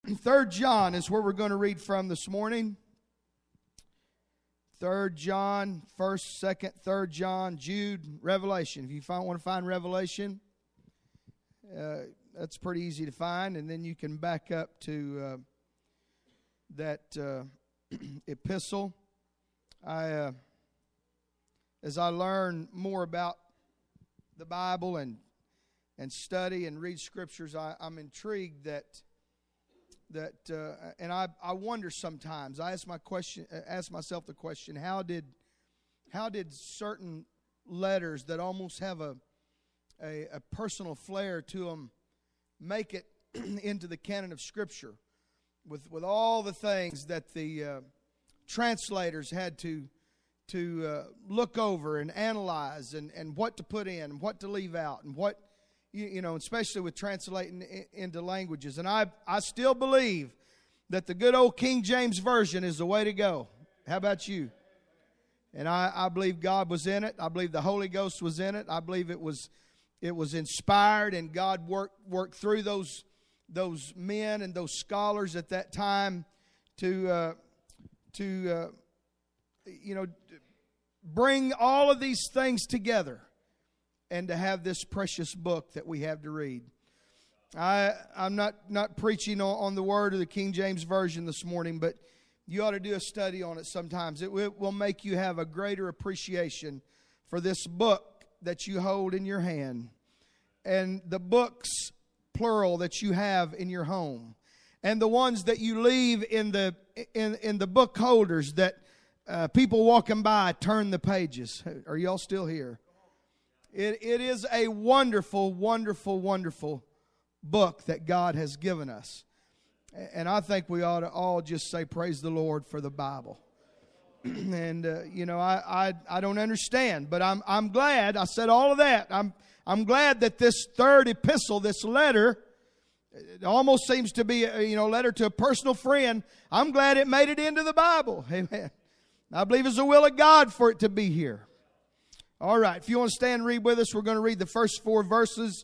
3 John is where we're going to read from this morning. 3 John, 1st, 2nd, 3 John, Jude, Revelation. If you want to find Revelation, that's pretty easy to find. And then you can back up to that epistle. As I learn more about the Bible and study and read scriptures, I'm intrigued that and I wonder sometimes. I ask myself the question: how did certain letters that almost have a personal flair to them make it into the canon of Scripture, with all the things that the translators had to look over and analyze, and what to put in, what to leave out, and what, especially with translating into languages. And I still believe that the good old King James Version is the way to go. How about you? And I believe God was in it. I believe the Holy Ghost was in it. I believe it was inspired, and God worked through those men and those scholars at that time to bring all of these things together and to have this precious book that we have to read. I'm not preaching on the word of the King James Version this morning, but you ought to do a study on it sometimes. It will make you have a greater appreciation for this book that you hold in your hand, and the books, plural, that you have in your home, and the ones that you leave in the book holders that people walking by turn the pages. Are y'all still here? It is a wonderful, wonderful, wonderful book that God has given us. And I think we ought to all just say, praise the Lord for the Bible. And, I don't understand, but I'm glad. I said all of that. I'm glad that this third epistle, this letter, it almost seems to be a letter to a personal friend. I'm glad it made it into the Bible. Amen. I believe it's the will of God for it to be here. All right, if you want to stand and read with us, we're going to read the first 4 verses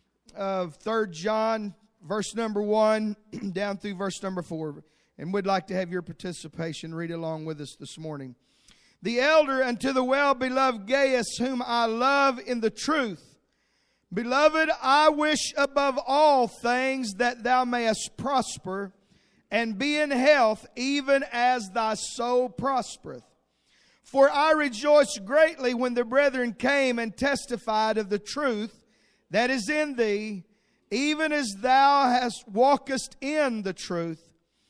of 3 John, verse number 1, down through verse number 4. And we'd like to have your participation. Read along with us this morning. The elder unto the well-beloved Gaius, whom I love in the truth. Beloved, I wish above all things that thou mayest prosper and be in health, even as thy soul prospereth. For I rejoiced greatly when the brethren came and testified of the truth that is in thee, even as thou walkest in the truth.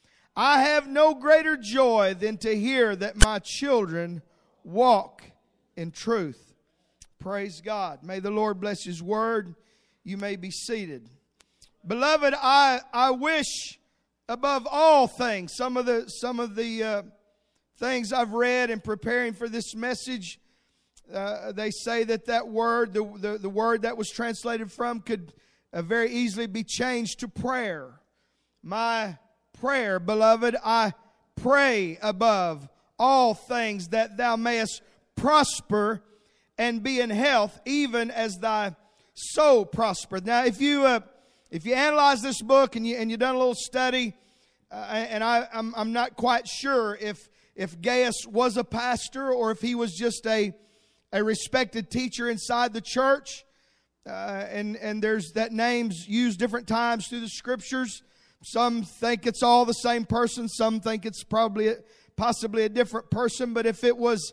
I have no greater joy than to hear that my children walk in truth. Praise God. May the Lord bless His word. You may be seated. Beloved, I wish above all things, some of the things I've read in preparing for this message, they say that word, the word that was translated from, could very easily be changed to prayer. My prayer, beloved, I pray above all things that thou mayest prosper and be in health, even as thy soul prospereth. Now, if you analyze this book and you done a little study, and I'm not quite sure if Gaius was a pastor or if he was just a respected teacher inside the church, and there's that name's used different times through the scriptures. Some think it's all the same person. Some think it's possibly a different person. But if it was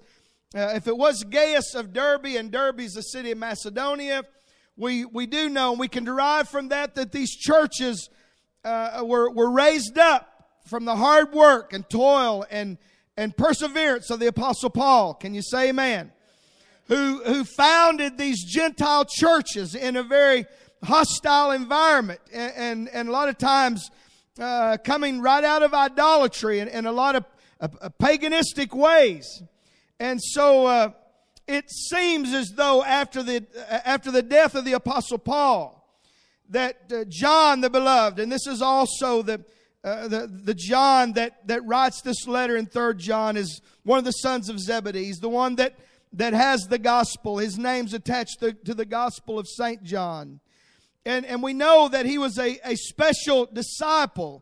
Gaius of Derbe, and Derbe is the city of Macedonia, we do know, and we can derive from that these churches were raised up from the hard work and toil and perseverance of the Apostle Paul. Can you say amen? Who founded these Gentile churches in a very hostile environment, and a lot of times coming right out of idolatry and a lot of paganistic ways. And so it seems as though after the death of the Apostle Paul, that John the beloved, and this is also the John that writes this letter in 3 John, is one of the sons of Zebedee. He's the one that has the gospel. His name's attached to the gospel of St. John. And we know that he was a special disciple.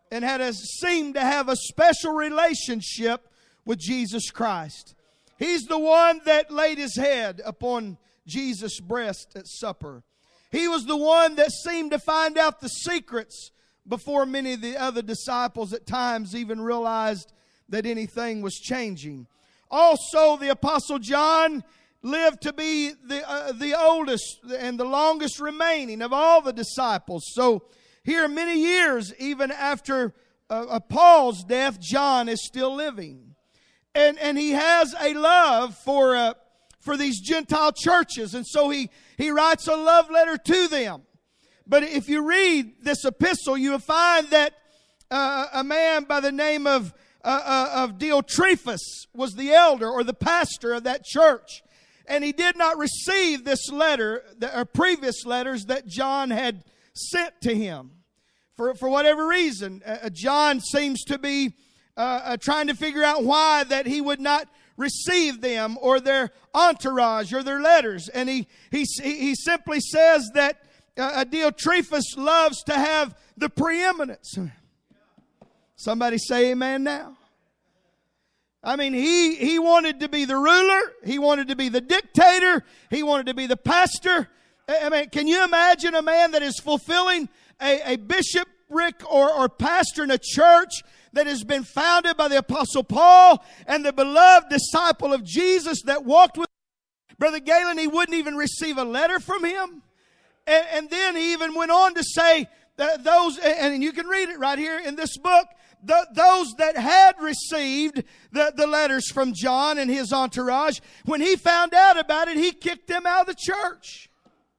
and seemed to have a special relationship with Jesus Christ. He's the one that laid his head upon Jesus' breast at supper. He was the one that seemed to find out the secrets before many of the other disciples at times even realized that anything was changing. Also, the Apostle John lived to be the oldest and the longest remaining of all the disciples. So here many years, even after Paul's death, John is still living. And he has a love for these Gentile churches. And so he writes a love letter to them. But if you read this epistle, you will find that a man by the name of Diotrephes was the elder or the pastor of that church. And he did not receive this letter, or previous letters that John had sent to him. For whatever reason, John seems to be trying to figure out why that he would not receive them or their entourage or their letters. And he simply says that Diotrephes loves to have the preeminence. Somebody say amen now. I mean, he wanted to be the ruler. He wanted to be the dictator. He wanted to be the pastor. I mean, can you imagine a man that is fulfilling a bishopric or pastor in a church that has been founded by the Apostle Paul and the beloved disciple of Jesus that walked with Brother Galen? He wouldn't even receive a letter from him. And then he even went on to say that those, and you can read it right here in this book, those that had received the letters from John and his entourage, when he found out about it, he kicked them out of the church.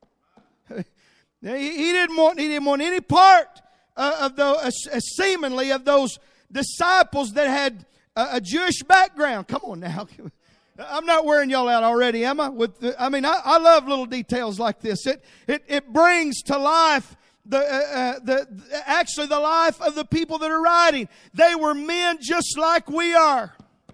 He didn't want any part of seemingly of those disciples that had a Jewish background. Come on now. I'm not wearing y'all out already, am I? I love little details like this. It brings to life actually the life of the people that are writing. They were men just like we are.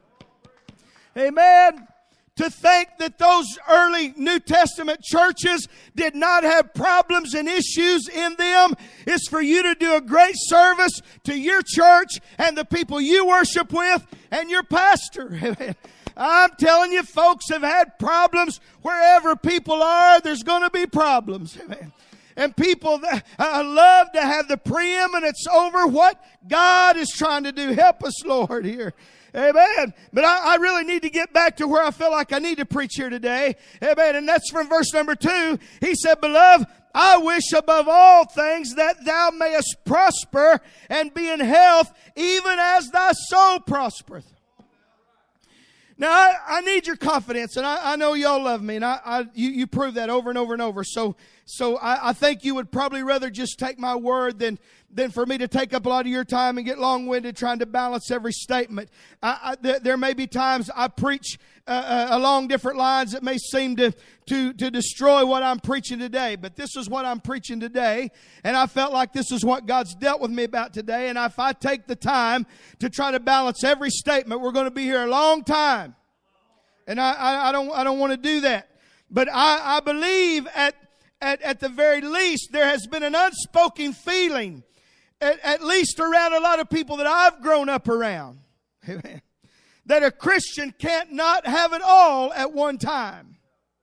Amen. To think that those early New Testament churches did not have problems and issues in them is for you to do a great service to your church and the people you worship with and your pastor. I'm telling you, folks have had problems. Wherever people are, there's going to be problems. And people love to have the preeminence over what God is trying to do. Help us, Lord, here. Amen. But I really need to get back to where I feel like I need to preach here today. Amen. And that's from verse number 2. He said, Beloved, I wish above all things that thou mayest prosper and be in health, even as thy soul prospereth. Now, I need your confidence, and I know y'all love me, and you prove that over and over and over. So I think you would probably rather just take my word than for me to take up a lot of your time and get long-winded trying to balance every statement. There may be times I preach along different lines that may seem to destroy what I'm preaching today. But this is what I'm preaching today. And I felt like this is what God's dealt with me about today. And if I take the time to try to balance every statement, we're going to be here a long time. And I don't want to do that. But I believe at the very least there has been an unspoken feeling, at least around a lot of people that I've grown up around. Amen. That a Christian can't not have it all at one time.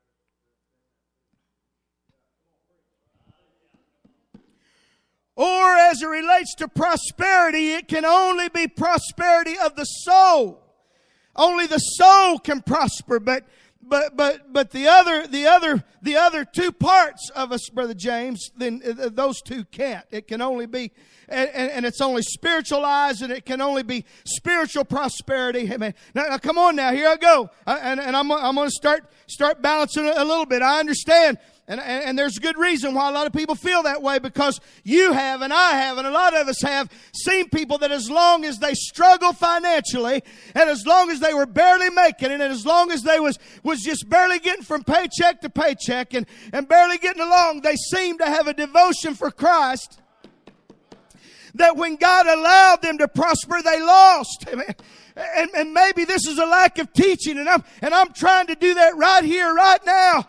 Or as it relates to prosperity, it can only be prosperity of the soul. Only the soul can prosper, but the other two parts of us, Brother James, then those two can't. It can only be, and it's only spiritualized, and it can only be spiritual prosperity. Amen. Now come on now, here I go, and I'm going to start balancing a little bit. I understand. And there's a good reason why a lot of people feel that way, because you have and I have and a lot of us have seen people that as long as they struggle financially and as long as they were barely making it and as long as they was just barely getting from paycheck to paycheck and barely getting along, they seem to have a devotion for Christ that when God allowed them to prosper, they lost. Amen. And maybe this is a lack of teaching, and I'm trying to do that right here, right now.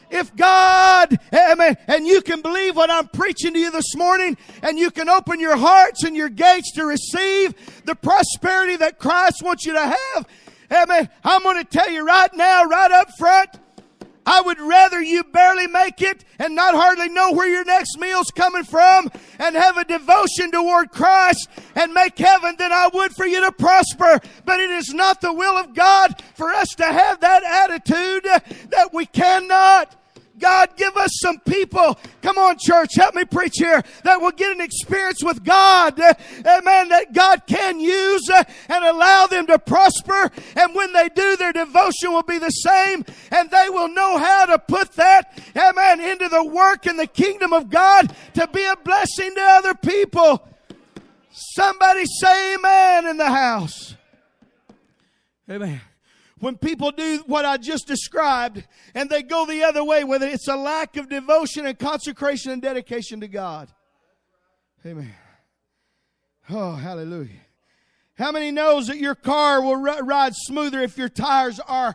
If God, amen, and you can believe what I'm preaching to you this morning, and you can open your hearts and your gates to receive the prosperity that Christ wants you to have, amen, I'm going to tell you right now, right up front, I would rather you barely make it and not hardly know where your next meal's coming from and have a devotion toward Christ and make heaven than I would for you to prosper. But it is not the will of God for us to have that attitude that we cannot. God, give us some people, come on church, help me preach here, that will get an experience with God, amen, that God can use and allow them to prosper. And when they do, their devotion will be the same, and they will know how to put that, amen, into the work in the kingdom of God to be a blessing to other people. Somebody say amen in the house. Amen. When people do what I just described and they go the other way, whether it's a lack of devotion and consecration and dedication to God. Amen. Oh, hallelujah. How many knows that your car will ride smoother if your tires are,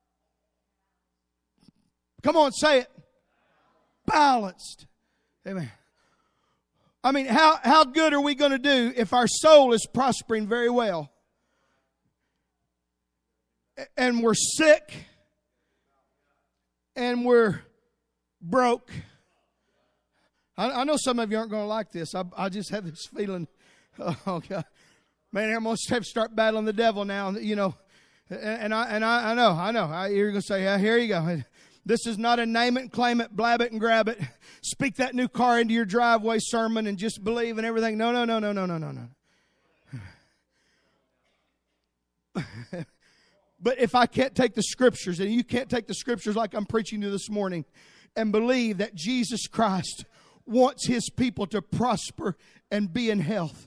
come on, say it, balanced? Amen. I mean, how good are we going to do if our soul is prospering very well? And we're sick, and we're broke. I know some of you aren't going to like this. I just have this feeling, oh God, man, I'm going to have to start battling the devil now, you know. And I know. You're going to say, yeah, here you go. This is not a name it and claim it, blab it and grab it, speak that new car into your driveway sermon and just believe and everything. No. But if I can't take the Scriptures, and you can't take the Scriptures like I'm preaching to this morning, and believe that Jesus Christ wants His people to prosper and be in health.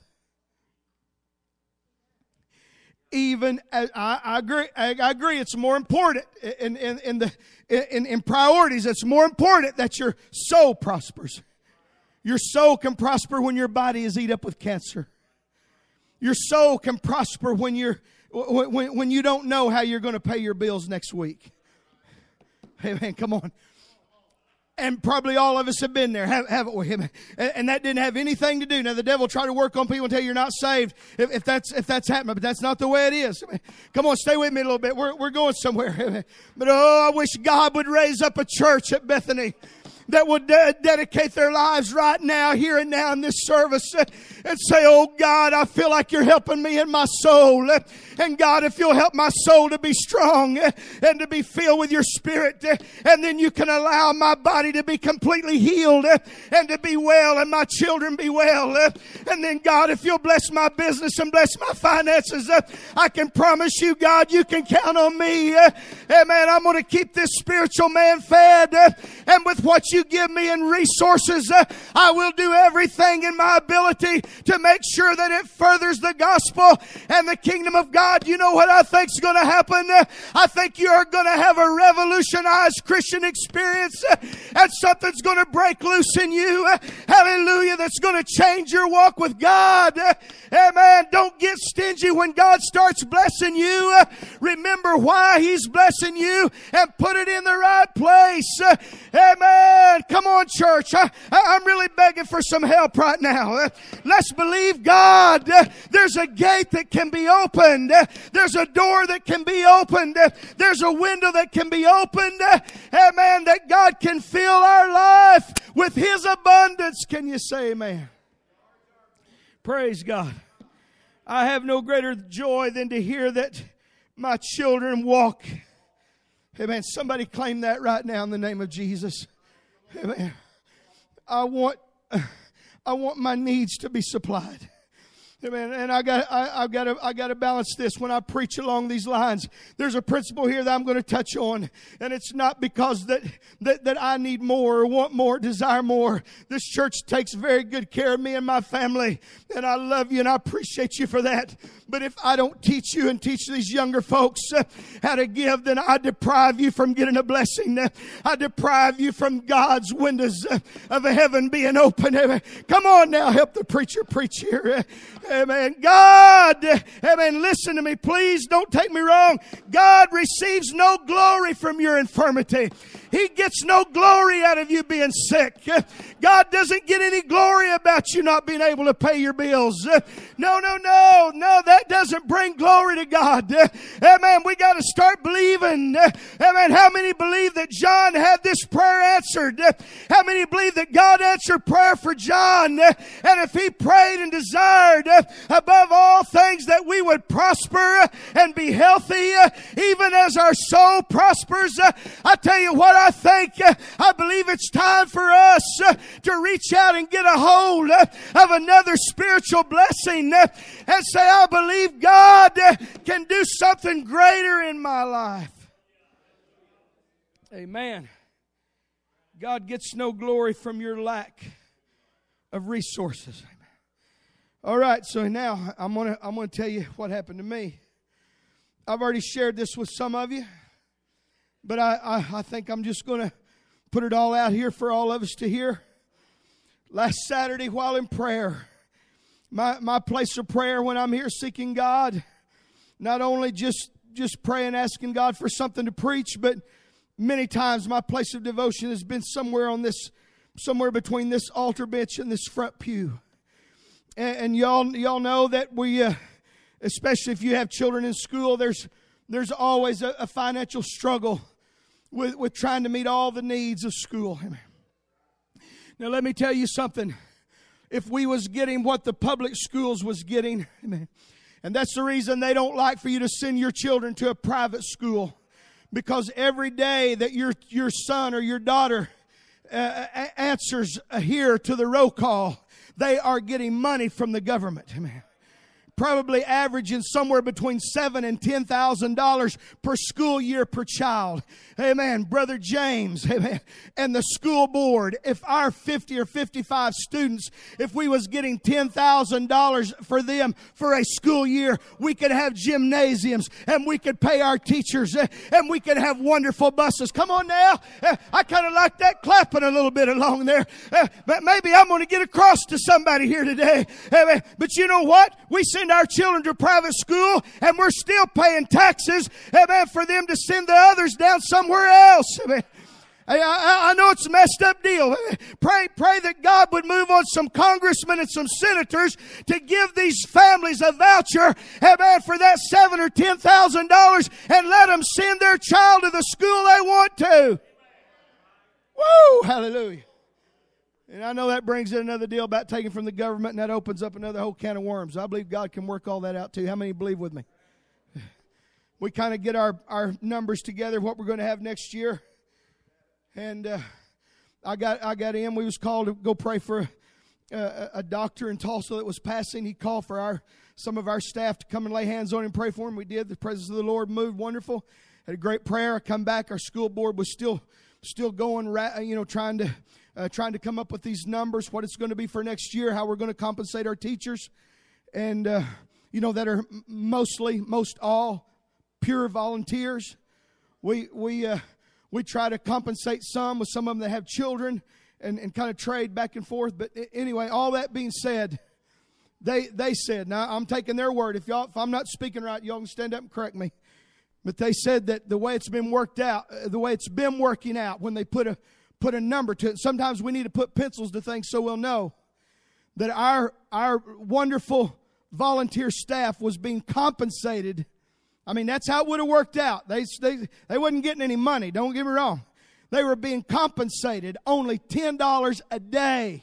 Even as, I agree. It's more important in priorities. It's more important that your soul prospers. Your soul can prosper when your body is eaten up with cancer. Your soul can prosper when you don't know how you're going to pay your bills next week. Hey man, come on. And probably all of us have been there, haven't we? And that didn't have anything to do. Now the devil tried to work on people until you're not saved. If that's happening, but that's not the way it is. Come on, stay with me a little bit. We're going somewhere. But I wish God would raise up a church at Bethany that would dedicate their lives right now, here and now in this service, and say, oh God, I feel like you're helping me in my soul. And God, if you'll help my soul to be strong and to be filled with your Spirit, and then you can allow my body to be completely healed and to be well, and my children be well. And then God, if you'll bless my business and bless my finances, I can promise you, God, you can count on me. Amen. I'm going to keep this spiritual man fed, and with what you give me in resources, I will do everything in my ability to make sure that it furthers the gospel and the kingdom of God. You know what I think is going to happen? I think you are going to have a revolutionized Christian experience, and something's going to break loose in you. Hallelujah. That's going to change your walk with God. Amen. Don't get stingy when God starts blessing you. Remember why He's blessing you and put it in the right place. Amen. Come on, church. I'm really begging for some help right now. Let's believe God. There's a gate that can be opened. There's a door that can be opened. There's a window that can be opened. Amen. That God can fill our life with His abundance. Can you say amen? Praise God. I have no greater joy than to hear that my children walk. Amen. Somebody claim that right now in the name of Jesus. Amen. I want my needs to be supplied. Amen. And I've got to balance this when I preach along these lines. There's a principle here that I'm going to touch on, and it's not because that I need more or want more, desire more. This church takes very good care of me and my family, and I love you and I appreciate you for that. But if I don't teach you and teach these younger folks how to give, then I deprive you from getting a blessing. I deprive you from God's windows of heaven being open. Come on now, help the preacher preach here. Amen. God, amen, listen to me, please don't take me wrong. God receives no glory from your infirmity. He gets no glory out of you being sick. God doesn't get any glory about you not being able to pay your bills. No, that doesn't bring glory to God. Amen. We got to start believing. Amen. How many believe that John had this prayer answered? How many believe that God answered prayer for John? And if he prayed and desired above all things that we would prosper and be healthy, even as our soul prospers, I tell you what I think. I believe it's time for us to reach out and get a hold of another spiritual blessing and say, I believe God can do something greater in my life. Amen. God gets no glory from your lack of resources. All right, so now I'm gonna tell you what happened to me. I've already shared this with some of you, but I think I'm just going to put it all out here for all of us to hear. Last Saturday while in prayer, my place of prayer when I'm here seeking God, not only just praying, asking God for something to preach, but many times my place of devotion has been somewhere somewhere between this altar bench and this front pew. And y'all know that we, especially if you have children in school, there's always a financial struggle with trying to meet all the needs of school. Now let me tell you something. If we was getting what the public schools was getting, and that's the reason they don't like for you to send your children to a private school, because every day that your son or your daughter answers here to the roll call, they are getting money from the government. Amen. Probably averaging somewhere between $7,000 and $10,000 per school year per child. Amen. Brother James, amen, and the school board, if our 50 or 55 students, if we was getting $10,000 for them for a school year, we could have gymnasiums and we could pay our teachers and we could have wonderful buses. Come on now. I kind of like that clapping a little bit along there. But maybe I'm going to get across to somebody here today. Amen. But you know what? We send our children to private school and we're still paying taxes, amen, for them to send the others down somewhere else. Amen. I know it's a messed up deal. Pray that God would move on some congressmen and some senators to give these families a voucher, amen, for that $7,000 or $10,000 and let them send their child to the school they want to. Woo! Hallelujah. And I know that brings in another deal about taking from the government, and that opens up another whole can of worms. I believe God can work all that out too. How many believe with me? We kind of get our numbers together, what we're going to have next year. And I got in. We was called to go pray for a doctor in Tulsa that was passing. He called for some of our staff to come and lay hands on him and pray for him. We did. The presence of the Lord moved wonderful. Had a great prayer. I come back. Our school board was still going, trying to come up with these numbers, what it's going to be for next year, how we're going to compensate our teachers, and that are most all pure volunteers. We try to compensate some with some of them that have children and kind of trade back and forth. But anyway, all that being said, they said, now I'm taking their word. If I'm not speaking right, y'all can stand up and correct me. But they said that the way it's been working out, when they put a number to it. Sometimes we need to put pencils to things so we'll know that our wonderful volunteer staff was being compensated. I mean, that's how it would have worked out. They wasn't getting any money. Don't get me wrong. They were being compensated only $10 a day.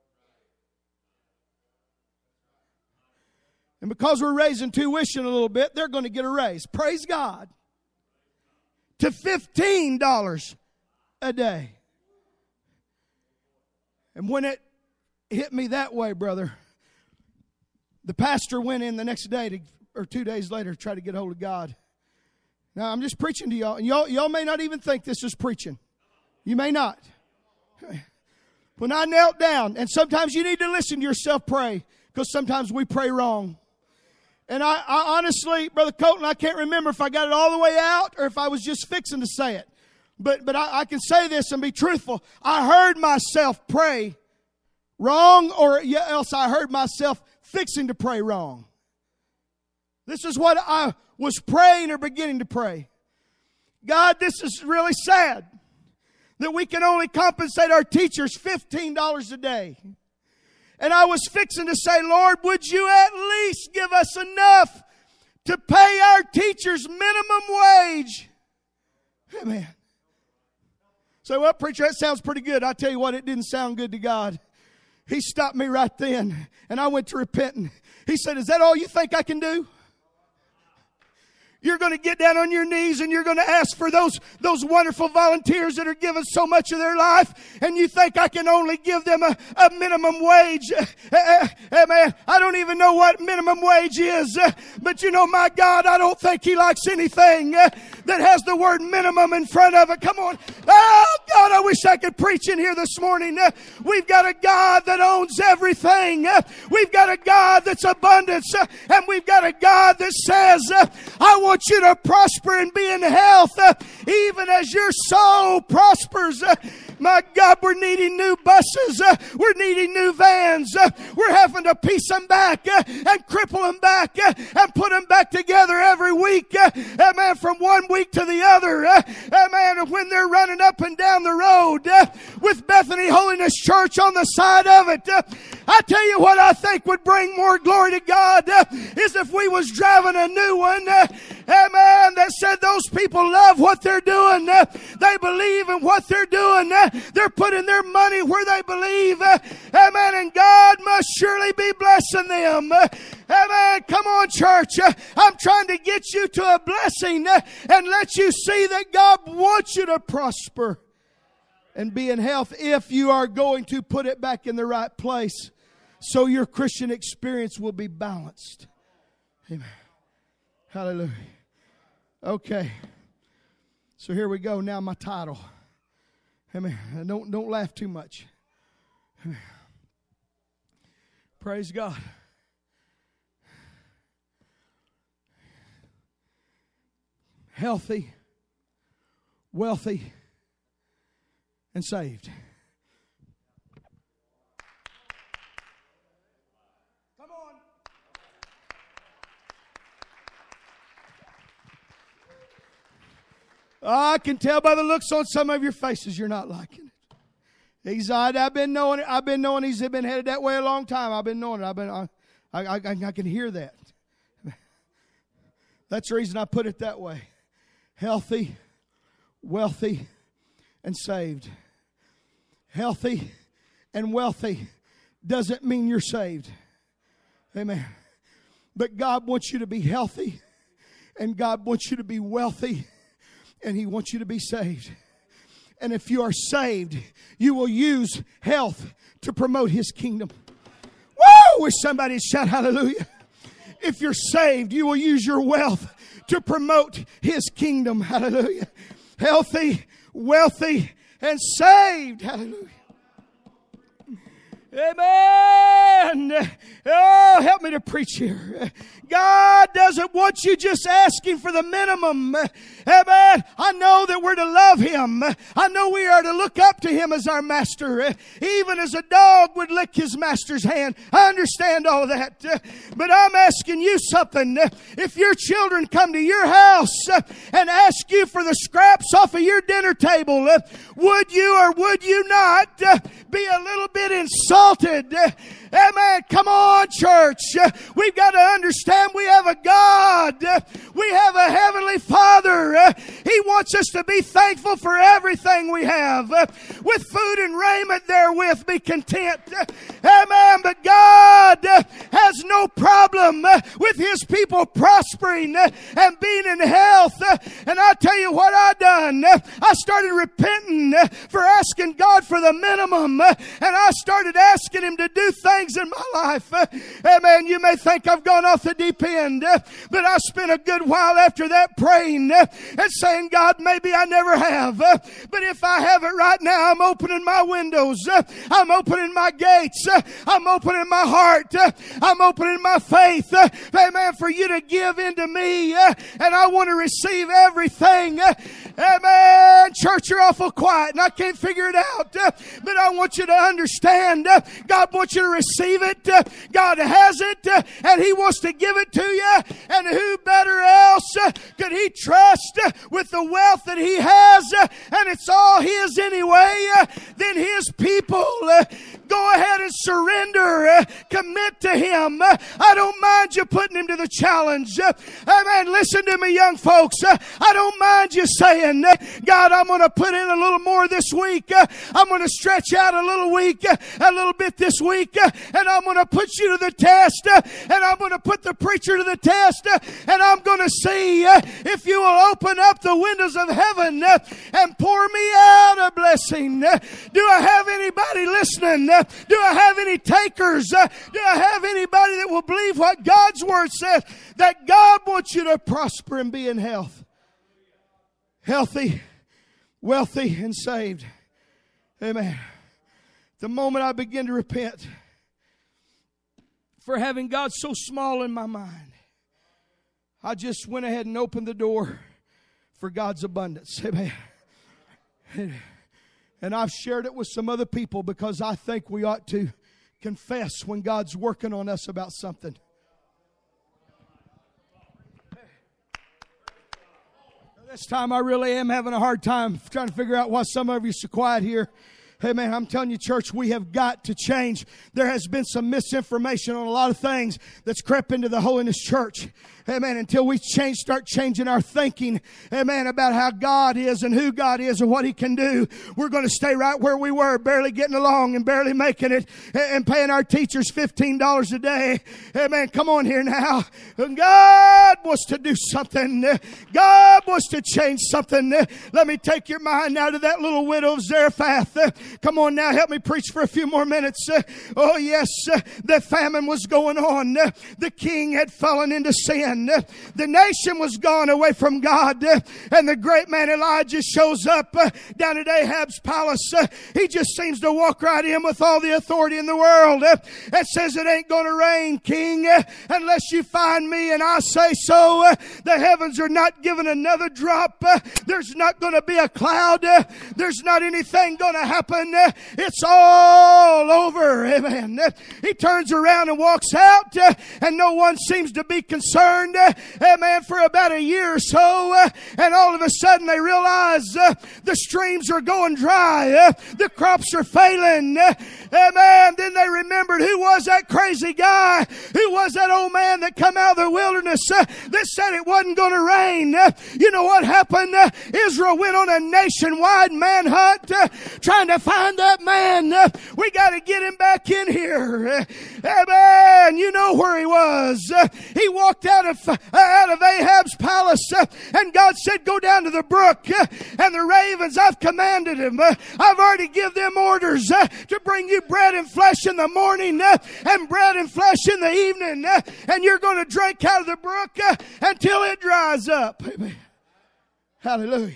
And because we're raising tuition a little bit, they're going to get a raise. Praise God. To $15 a day. And when it hit me that way, brother, the pastor went in the next day or 2 days later to try to get hold of God. Now, I'm just preaching to y'all. And y'all may not even think this is preaching. You may not. When I knelt down, and sometimes you need to listen to yourself pray, because sometimes we pray wrong. And I honestly, Brother Colton, I can't remember if I got it all the way out or if I was just fixing to say it. But I can say this and be truthful. I heard myself pray wrong, or else I heard myself fixing to pray wrong. This is what I was praying or beginning to pray. God, this is really sad that we can only compensate our teachers $15 a day. And I was fixing to say, Lord, would you at least give us enough to pay our teachers minimum wage? Amen. So, well, preacher, that sounds pretty good. I tell you what, it didn't sound good to God. He stopped me right then, and I went to repenting. He said, is that all you think I can do? You're going to get down on your knees and you're going to ask for those wonderful volunteers that are giving so much of their life, and you think I can only give them a minimum wage. Man, I don't even know what minimum wage is, but you know, my God, I don't think He likes anything that has the word minimum in front of it. Come on. Oh, God, I wish I could preach in here this morning. We've got a God that owns everything. We've got a God that's abundance, and we've got a God that says, I want you to prosper and be in health, even as your soul prospers. My God, we're needing new buses. We're needing new vans. We're having to piece them back and cripple them back and put them back together every week. Amen. From one week to the other. Amen. When they're running up and down the road with Bethany Holiness Church on the side of it. I tell you what I think would bring more glory to God is if we was driving a new one. Amen. That said those people love what they're doing. They believe in what they're doing. They're putting their money where they believe. Amen. And God must surely be blessing them. Amen. Come on, church. I'm trying to get you to a blessing and let you see that God wants you to prosper and be in health if you are going to put it back in the right place, so your Christian experience will be balanced. Amen. Hallelujah. Okay. So here we go. Now my title. Amen. Don't laugh too much. Amen. Praise God. Healthy, wealthy, and saved. Come on. I can tell by the looks on some of your faces you're not liking it. I've been knowing he's been headed that way a long time. I've been knowing it. I can hear that. That's the reason I put it that way. Healthy, wealthy, and saved. Healthy and wealthy doesn't mean you're saved. Amen. But God wants you to be healthy, and God wants you to be wealthy, and He wants you to be saved. And if you are saved, you will use health to promote His kingdom. Woo! Wish somebody would shout hallelujah. If you're saved, you will use your wealth to promote His kingdom. Hallelujah. Healthy, wealthy, and saved. Hallelujah. Amen. Oh, help me to preach here. God doesn't want you just asking for the minimum. Amen. I know that we're to love Him. I know we are to look up to Him as our master. Even as a dog would lick his master's hand. I understand all of that. But I'm asking you something. If your children come to your house and ask you for the scraps off of your dinner table, would you or would you not be a little bit insulted? Amen. Come on, church. We've got to understand we have a God. We have a Heavenly Father. He wants us to be thankful for everything we have. With food and raiment therewith be content. Amen. But God has no problem with His people prospering and being in health. And I tell you what I done. I started repenting for asking God for the minimum. And I started asking Him to do things in my life. Amen. You may think I've gone off the deep end, but I spent a good while after that praying and saying, God, maybe I never have. But if I have it right now, I'm opening my windows. I'm opening my gates. I'm opening my heart. I'm opening my faith. Amen. For you to give into me. And I want to receive everything. Amen. Church, you're awful quiet and I can't figure it out. But I want you to understand. God wants you to receive it. God has it. And He wants to give it to you. And who better else could He trust with the wealth that He has? And it's all His anyway. Then His people. Go ahead and surrender. Commit to Him. I don't mind you putting Him to the challenge. Amen. Listen to me, young folks. I don't mind you saying, God, I'm going to put in a little more this week. I'm going to stretch out a little bit this week. And I'm going to put you to the test. And I'm going to put the preacher to the test. And I'm going to see if you will open up the windows of heaven and pour me out a blessing. Do I have anybody listening? Do I have any takers? Do I have anybody that will believe what God's Word says? That God wants you to prosper and be in health. Healthy, wealthy, and saved. Amen. The moment I begin to repent for having God so small in my mind, I just went ahead and opened the door for God's abundance. Amen. And I've shared it with some other people because I think we ought to confess when God's working on us about something. This time I really am having a hard time trying to figure out why some of you are so quiet here. Hey man, I'm telling you, church, we have got to change. There has been some misinformation on a lot of things that's crept into the Holiness Church. Amen. Until we start changing our thinking, amen, about how God is and who God is and what He can do, we're going to stay right where we were, barely getting along and barely making it and paying our teachers $15 a day. Amen. Come on here now. God wants to do something. God wants to change something. Let me take your mind out of that little widow of Zarephath. Come on now, help me preach for a few more minutes. Oh yes, the famine was going on. The king had fallen into sin. The nation was gone away from God. And the great man Elijah shows up down at Ahab's palace. He just seems to walk right in with all the authority in the world. And says, it ain't going to rain, king, unless you find me and I say so. The heavens are not giving another drop. There's not going to be a cloud. There's not anything going to happen. It's all over. Amen. He turns around and walks out and no one seems to be concerned. Amen. For about a year or so. And all of a sudden they realize the streams are going dry. The crops are failing. Amen. Then they remembered, who was that crazy guy? Who was that old man that come out of the wilderness that said it wasn't going to rain? You know what happened? Israel went on a nationwide manhunt trying to find that man. We got to get him back in here. Amen. You know where he was. He walked out of Ahab's palace and God said, go down to the brook and the ravens, I've commanded them. I've already give them orders to bring you bread and flesh in the morning and bread and flesh in the evening, and you're going to drink out of the brook until it dries up. Amen. Hallelujah.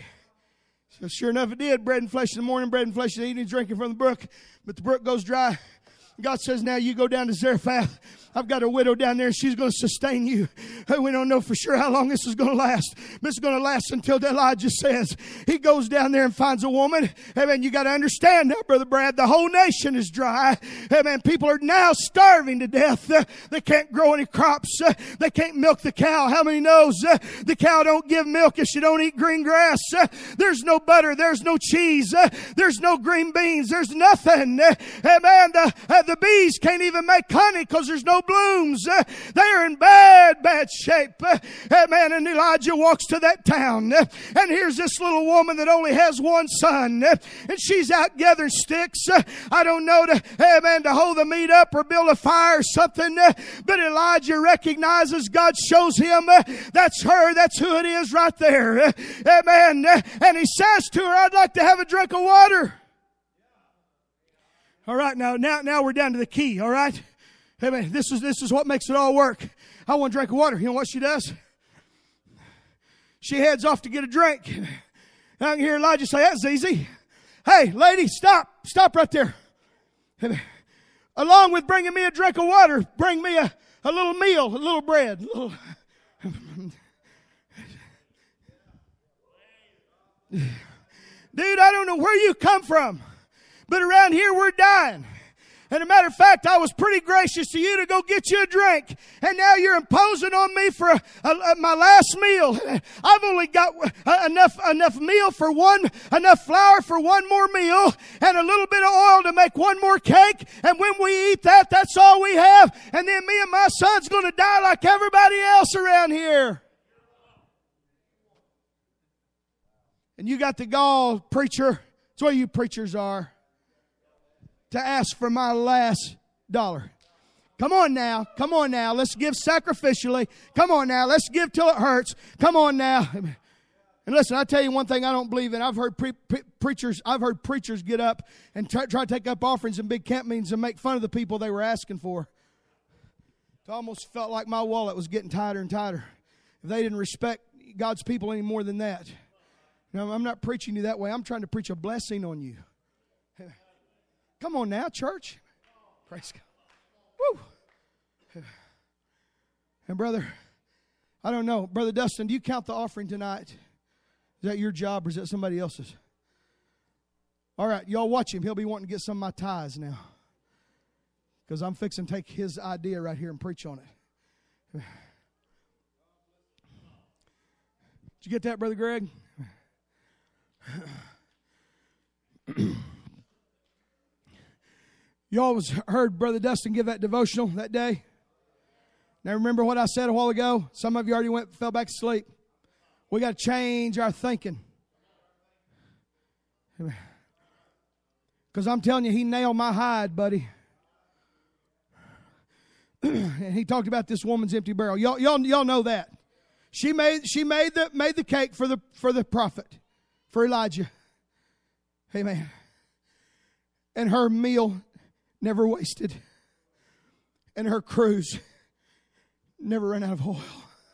So sure enough it did. Bread and flesh in the morning, bread and flesh in the evening, drinking from the brook. But the brook goes dry. God says, now you go down to Zarephath. I've got a widow down there and she's going to sustain you. We don't know for sure how long this is going to last. But it's going to last until Elijah says. He goes down there and finds a woman. Amen. You got to understand now, Brother Brad, the whole nation is dry. Amen. People are now starving to death. They can't grow any crops. They can't milk the cow. How many knows the cow don't give milk if she don't eat green grass? There's no butter. There's no cheese. There's no green beans. There's nothing. Amen. The bees can't even make honey because there's no blooms. They are in bad shape. Amen. And Elijah walks to that town. And here's this little woman that only has one son. And she's out gathering sticks. I don't know, to hold the meat up or build a fire or something. But Elijah recognizes, God shows him, that's her. That's who it is right there. Amen. And he says to her, I'd like to have a drink of water. All right, now we're down to the key, all right? Hey, man, this is what makes it all work. I want a drink of water. You know what she does? She heads off to get a drink. And I can hear Elijah say, that's easy. Hey, lady, stop. Stop right there. Along with bringing me a drink of water, bring me a little meal, a little bread. Dude, I don't know where you come from, but around here we're dying. And a matter of fact, I was pretty gracious to you to go get you a drink. And now you're imposing on me for my last meal. I've only got enough meal for enough flour for one more meal and a little bit of oil to make one more cake. And when we eat that, that's all we have. And then me and my son's going to die like everybody else around here. And you got the gall, preacher. That's what you preachers are. To ask for my last dollar. Come on now. Come on now. Let's give sacrificially. Come on now. Let's give till it hurts. Come on now. And listen, I tell you one thing I don't believe in. I've heard preachers get up and try to take up offerings in big camp meetings and make fun of the people they were asking for. It almost felt like my wallet was getting tighter and tighter. If they didn't respect God's people any more than that. Now, I'm not preaching you that way. I'm trying to preach a blessing on you. Come on now, church. Praise God. Woo. And brother, I don't know. Brother Dustin, do you count the offering tonight? Is that your job or is that somebody else's? All right, y'all watch him. He'll be wanting to get some of my tithes now. Because I'm fixing to take his idea right here and preach on it. Did you get that, Brother Greg? You always heard Brother Dustin give that devotional that day. Now remember what I said a while ago? Some of you already fell back to sleep. We got to change our thinking. Because I'm telling you, he nailed my hide, buddy. And he talked about this woman's empty barrel. Y'all know that. She made the cake for the prophet, for Elijah. Amen. And her meal never wasted. And her cruise never ran out of oil.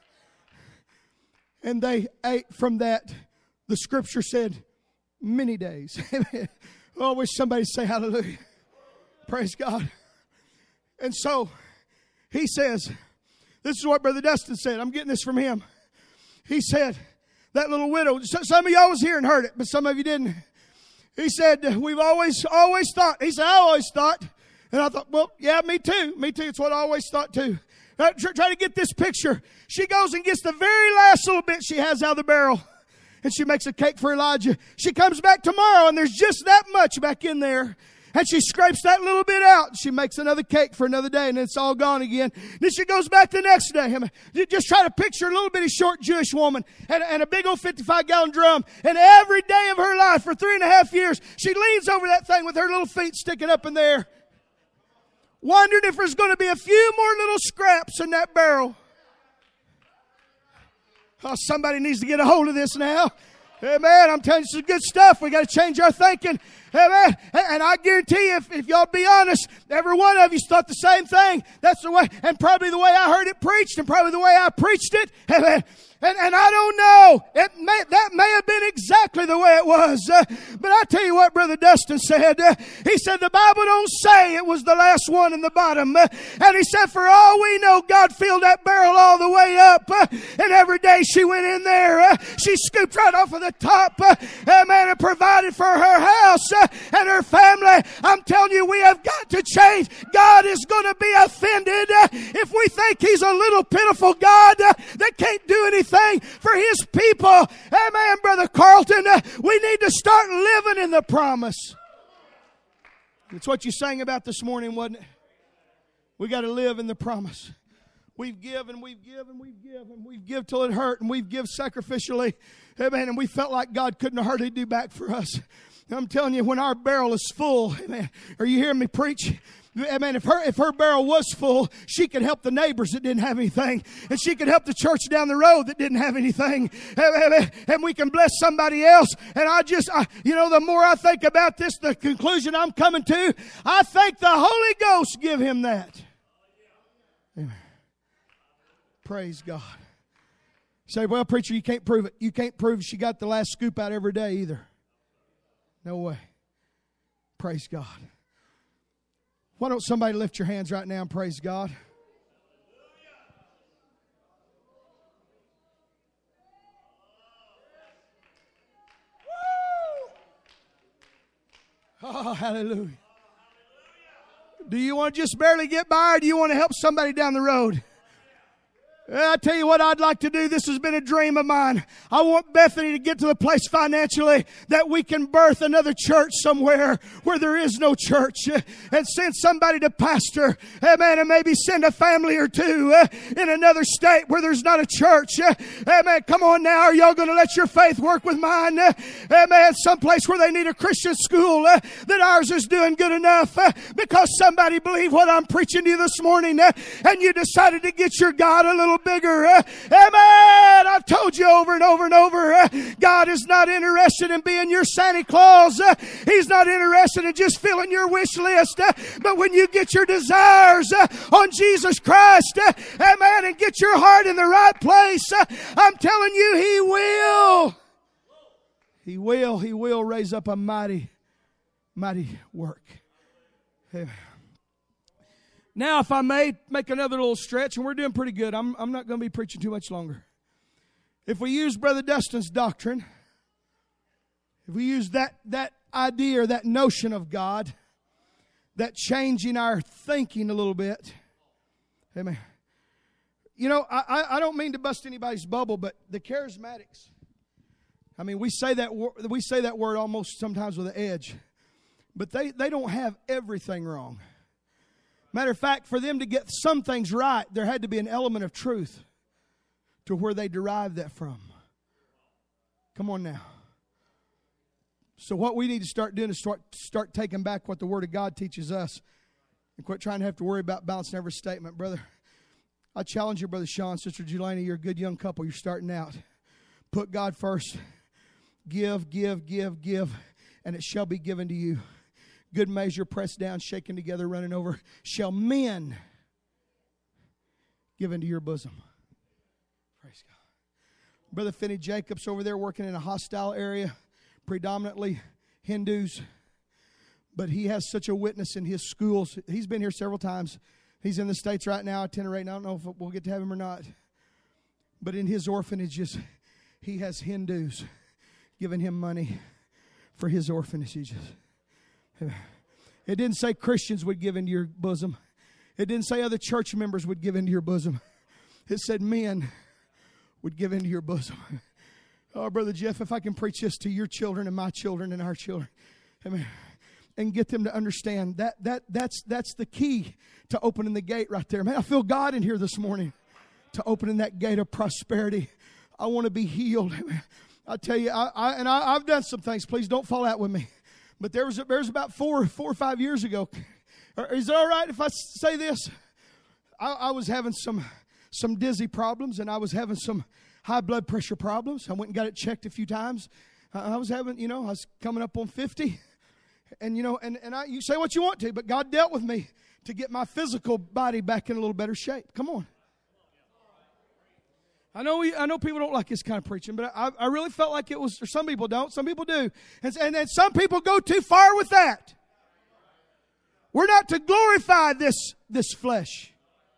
And they ate from that, the scripture said, many days. Oh, I wish somebody say hallelujah. Praise God. And so, he says, this is what Brother Dustin said. I'm getting this from him. He said, that little widow, some of y'all was here and heard it, but some of you didn't. He said, we've always thought. He said, I always thought. And I thought, well, yeah, me too. Me too. It's what I always thought too. Try to get this picture. She goes and gets the very last little bit she has out of the barrel. And she makes a cake for Elijah. She comes back tomorrow and there's just that much back in there. And she scrapes that little bit out. She makes another cake for another day and it's all gone again. Then she goes back the next day. Just try to picture a little bitty short Jewish woman and a big old 55-gallon drum. And every day of her life for 3.5 years, she leans over that thing with her little feet sticking up in there. Wondering if there's going to be a few more little scraps in that barrel. Oh, somebody needs to get a hold of this now. Amen. I'm telling you some good stuff. We got to change our thinking. Amen. And I guarantee you, if y'all be honest, every one of you thought the same thing. That's the way, and probably the way I heard it preached, and probably the way I preached it. Amen. And I don't know. That may have been exactly the way it was. But I tell you what Brother Dustin said. He said the Bible don't say it was the last one in the bottom. And he said for all we know, God filled that barrel all the way up. And every day she went in there, she scooped right off of the top. Amen. And provided for her house and her family. I'm telling you, we have got to change. God is going to be offended if we think He's a little pitiful God that can't do anything for His people. Amen, Brother Carlton. We need to start living in the promise. It's what you sang about this morning, wasn't it? We got to live in the promise. We've given and we've given and we've given and we've given till it hurt and we've given sacrificially. Amen. And we felt like God couldn't hardly do back for us. I'm telling you, when our barrel is full, amen. Are you hearing me preach? Amen. If her barrel was full, she could help the neighbors that didn't have anything. And she could help the church down the road that didn't have anything. And we can bless somebody else. And the more I think about this, the conclusion I'm coming to, I think the Holy Ghost give him that. Amen. Praise God. You say, well, preacher, you can't prove it. You can't prove she got the last scoop out every day either. No way. Praise God. Why don't somebody lift your hands right now and praise God? Oh, hallelujah. Do you want to just barely get by, or do you want to help somebody down the road? I tell you what I'd like to do. This has been a dream of mine. I want Bethany to get to the place financially that we can birth another church somewhere where there is no church, and send somebody to pastor, amen, and maybe send a family or two in another state where there's not a church. Amen. Come on now. Are y'all going to let your faith work with mine? Amen. Someplace where they need a Christian school, that ours is doing good enough because somebody believed what I'm preaching to you this morning, and you decided to get your God a little bigger. Amen. I've told you over and over and over, God is not interested in being your Santa Claus. He's not interested in just filling your wish list. But when you get your desires on Jesus Christ, amen, and get your heart in the right place, I'm telling you, He will. He will raise up a mighty, mighty work. Amen. Now, if I may make another little stretch, and we're doing pretty good. I'm not going to be preaching too much longer. If we use Brother Dustin's doctrine, if we use that idea or that notion of God, that changing our thinking a little bit, amen. You know, I don't mean to bust anybody's bubble, but the charismatics, I mean, we say that word almost sometimes with an edge, but they don't have everything wrong. Matter of fact, for them to get some things right, there had to be an element of truth to where they derived that from. Come on now. So what we need to start doing is start taking back what the Word of God teaches us and quit trying to have to worry about balancing every statement. Brother, I challenge you, Brother Sean, Sister Jelani, you're a good young couple. You're starting out. Put God first. Give, and it shall be given to you. Good measure, pressed down, shaken together, running over, shall men give into your bosom. Praise God. Brother Finney Jacobs over there working in a hostile area, predominantly Hindus. But he has such a witness in his schools. He's been here several times. He's in the States right now, itinerating. I don't know if we'll get to have him or not. But in his orphanages, he has Hindus giving him money for his orphanages. It didn't say Christians would give into your bosom. It didn't say other church members would give into your bosom. It said men would give into your bosom. Oh, Brother Jeff, if I can preach this to your children and my children and our children, amen, and get them to understand that's the key to opening the gate right there. Man, I feel God in here this morning to opening that gate of prosperity. I want to be healed. I tell you, I've done some things. Please don't fall out with me. But there was about 4 or 5 years ago. Is it all right if I say this? I was having some dizzy problems, and I was having some high blood pressure problems. I went and got it checked a few times. I was having, I was coming up on 50. And, you say what you want to, but God dealt with me to get my physical body back in a little better shape. Come on. I know people don't like this kind of preaching, but I really felt like it was, or some people don't, some people do. And some people go too far with that. We're not to glorify this flesh.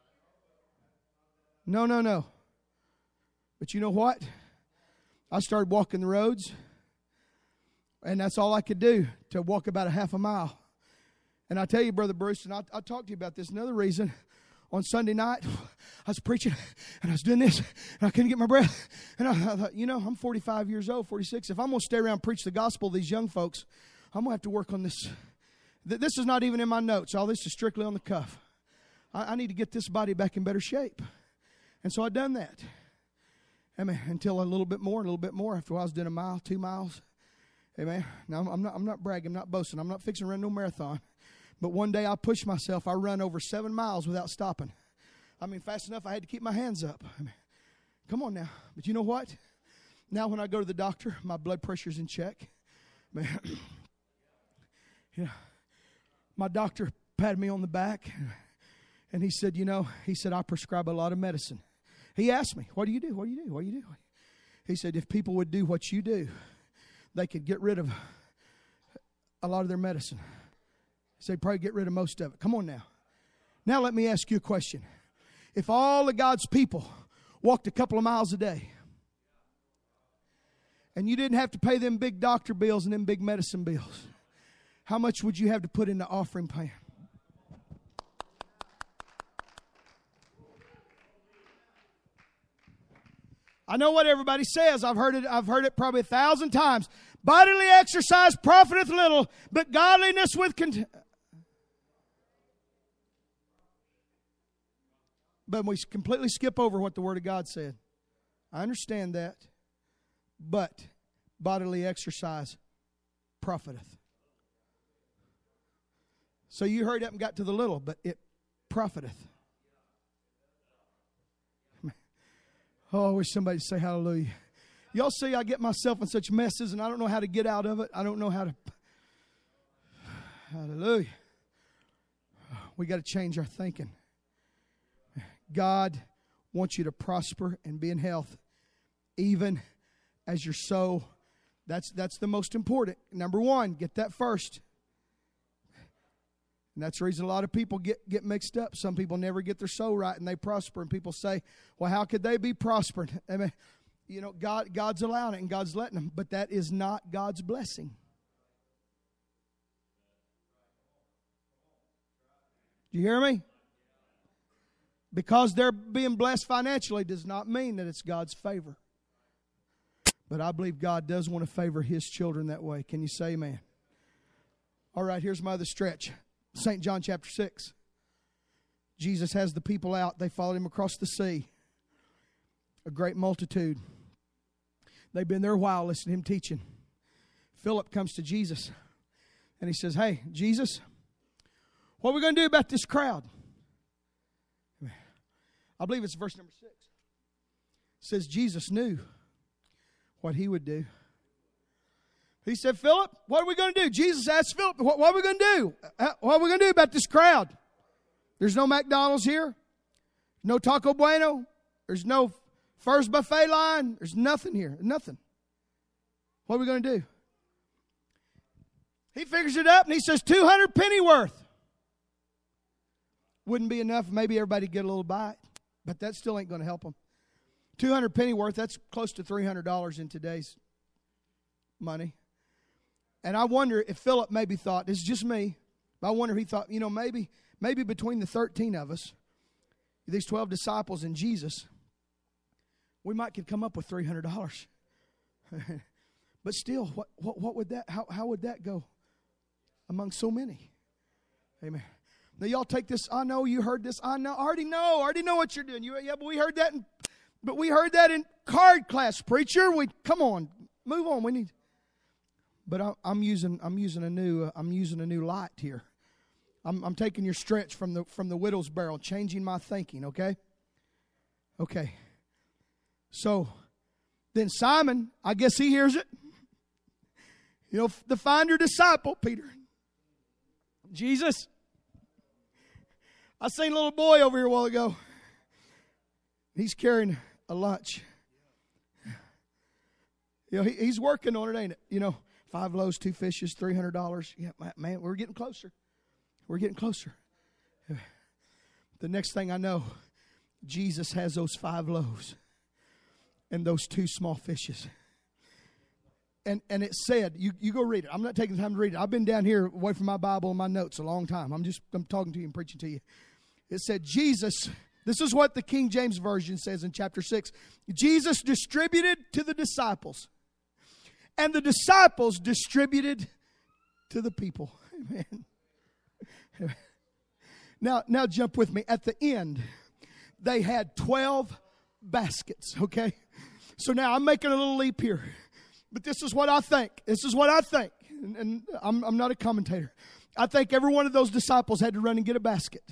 No. But you know what? I started walking the roads, and that's all I could do, to walk about a half a mile. And I tell you, Brother Bruce, and I'll talk to you about this. Another reason, on Sunday night, I was preaching, and I was doing this, and I couldn't get my breath. And I thought, I'm 45 years old, 46. If I'm going to stay around and preach the gospel to these young folks, I'm going to have to work on this. This is not even in my notes. All this is strictly on the cuff. I need to get this body back in better shape. And so I done that. Amen. Until a little bit more. After a while, I was doing a mile, 2 miles. Amen. Now, I'm not bragging. I'm not boasting. I'm not fixing to run no marathon. But one day I pushed myself. I run over 7 miles without stopping. I mean, fast enough I had to keep my hands up. I mean, come on now. But you know what? Now when I go to the doctor, my blood pressure's in check. Man, my doctor patted me on the back, and he said, I prescribe a lot of medicine. He asked me, what do you do? What do you do? What do you do? He said, if people would do what you do, they could get rid of a lot of their medicine. So probably get rid of most of it. Come on now. Now let me ask you a question. If all of God's people walked a couple of miles a day, and you didn't have to pay them big doctor bills and them big medicine bills, how much would you have to put in the offering plan? I know what everybody says. I've heard it probably 1,000 times. Bodily exercise profiteth little, but godliness with But we completely skip over what the Word of God said. I understand that. But bodily exercise profiteth. So you hurried up and got to the little, but it profiteth. Oh, I wish somebody would say hallelujah. Y'all see I get myself in such messes and I don't know how to get out of it. I don't know how to. Hallelujah. We got to change our thinking. God wants you to prosper and be in health, even as your soul. That's the most important. Number one, get that first. And that's the reason a lot of people get mixed up. Some people never get their soul right and they prosper. And people say, well, how could they be prospering? I mean, you know, God's allowing it and God's letting them. But that is not God's blessing. Do you hear me? Because they're being blessed financially does not mean that it's God's favor. But I believe God does want to favor His children that way. Can you say amen? All right, here's my other stretch. St. John chapter 6. Jesus has the people out. They followed Him across the sea. A great multitude. They've been there a while listening to Him teaching. Philip comes to Jesus. And he says, hey, Jesus, what are we going to do about this crowd? I believe it's verse number 6. It says Jesus knew what He would do. He said, Philip, what are we going to do? Jesus asked Philip, what are we going to do? What are we going to do about this crowd? There's no McDonald's here. No Taco Bueno. There's no First Buffet line. There's nothing here. Nothing. What are we going to do? He figures it up and he says 200 pennyworth. Wouldn't be enough. Maybe everybody get a little bite. But that still ain't going to help them. 200 pennyworth, that's close to $300 in today's money. And I wonder if Philip maybe thought, this is just me, but I wonder if he thought, you know, maybe between the 13 of us, these 12 disciples and Jesus, we might could come up with $300. But still, what would that, how would that go among so many? Amen. Now y'all take this. I know you heard this. I already know what you're doing. But we heard that in card class, preacher. Come on, move on. We need. But I'm using a new light here. I'm taking your stretch from the widow's barrel, changing my thinking. Okay. So then Simon, I guess he hears it. You know, the finder disciple, Peter. Jesus. I seen a little boy over here a while ago. He's carrying a lunch. You know, he's working on it, ain't it? You know, 5 loaves, 2 fishes, $300. Yeah, man, we're getting closer. We're getting closer. The next thing I know, Jesus has those 5 loaves and those 2 small fishes. And it said, you go read it. I'm not taking the time to read it. I've been down here away from my Bible and my notes a long time. I'm talking to you and preaching to you. It said Jesus, this is what the King James Version says in chapter 6. Jesus distributed to the disciples. And the disciples distributed to the people. Amen. Now jump with me. At the end, they had 12 baskets, okay? So now I'm making a little leap here. But this is what I think. And I'm not a commentator. I think every one of those disciples had to run and get a basket.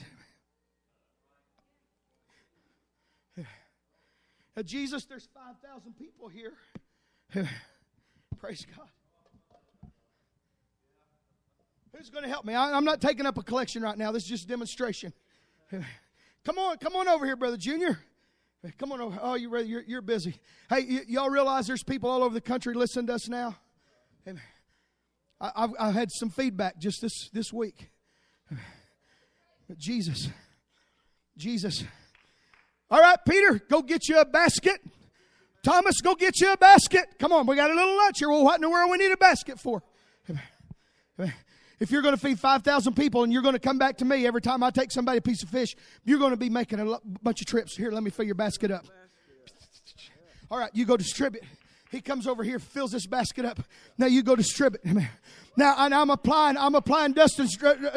Jesus, there's 5,000 people here. Praise God. Who's going to help me? I'm not taking up a collection right now. This is just a demonstration. Come on over here, Brother Junior. Come on over. Oh, you're busy. Hey, y'all realize there's people all over the country listening to us now? I've had some feedback just this week. But Jesus. All right, Peter, go get you a basket. Thomas, go get you a basket. Come on, we got a little lunch here. Well, what in the world we need a basket for? If you're going to feed 5,000 people and you're going to come back to me every time I take somebody a piece of fish, you're going to be making a bunch of trips. Here, let me fill your basket up. All right, you go distribute. He comes over here, fills this basket up. Now you go distribute. Now I'm applying Dustin's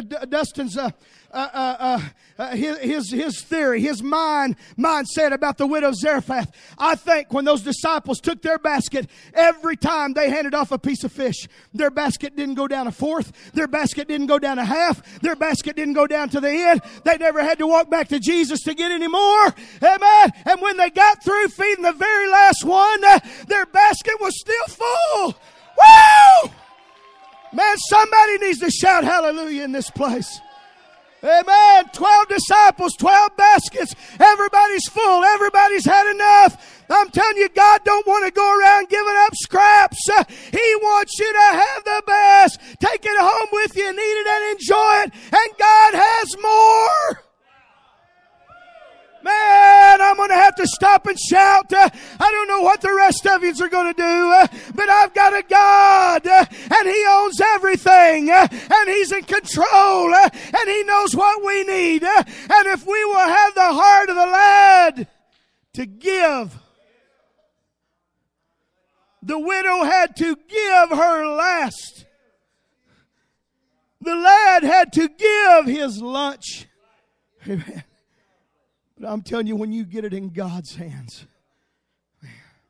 his theory, his mindset about the widow of Zarephath. I think when those disciples took their basket, every time they handed off a piece of fish, their basket didn't go down a fourth, their basket didn't go down a half, their basket didn't go down to the end. They never had to walk back to Jesus to get any more. Amen. And when they got through feeding the very last one, their basket was still full. Woo! Man, somebody needs to shout hallelujah in this place. Amen. 12 disciples, 12 baskets. Everybody's full. Everybody's had enough. I'm telling you, God don't want to go around giving up scraps. He wants you to have the best. Take it home with you and eat it and enjoy it. And God has more. Man, I'm going to have to stop and shout. I don't know what the rest of you are going to do, but I've got a God, and He owns everything, and He's in control, and He knows what we need. And if we will have the heart of the lad to give, the widow had to give her last. The lad had to give his lunch. Amen. But I'm telling you, when you get it in God's hands, man.